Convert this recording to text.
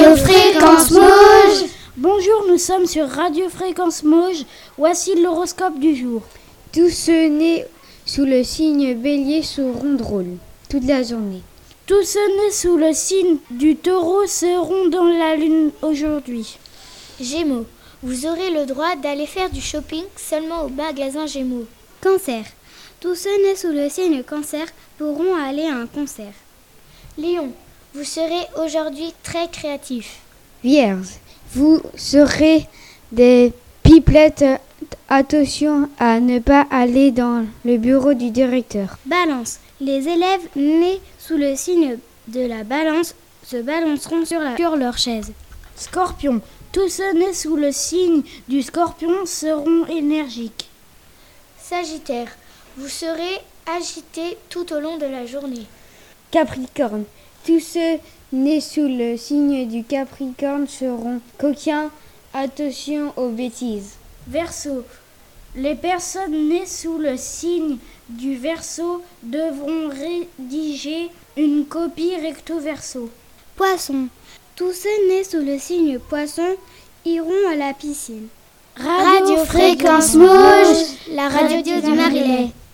Radio Fréquence Mauge. Bonjour, nous sommes sur Radio Fréquence Mauge. Voici l'horoscope du jour. Tous ceux nés sous le signe Bélier seront drôles toute la journée. Tous ceux nés sous le signe du Taureau seront dans la lune aujourd'hui. Gémeaux, vous aurez le droit d'aller faire du shopping seulement au magasin Gémeaux. Cancer, tous ceux nés sous le signe Cancer pourront aller à un concert. Lion, vous serez aujourd'hui très créatif. Vierge, vous serez des pipelettes. Attention à ne pas aller dans le bureau du directeur. Balance, les élèves nés sous le signe de la Balance se balanceront sur leur chaise. Scorpion, tous ceux nés sous le signe du Scorpion seront énergiques. Sagittaire, vous serez agité tout au long de la journée. Capricorne, tous ceux nés sous le signe du Capricorne seront coquins. Attention aux bêtises. Verseau, les personnes nées sous le signe du Verseau devront rédiger une copie recto verso. Poisson, tous ceux nés sous le signe Poisson iront à la piscine. Radio Fréquence Mauge, la radio du Marilais.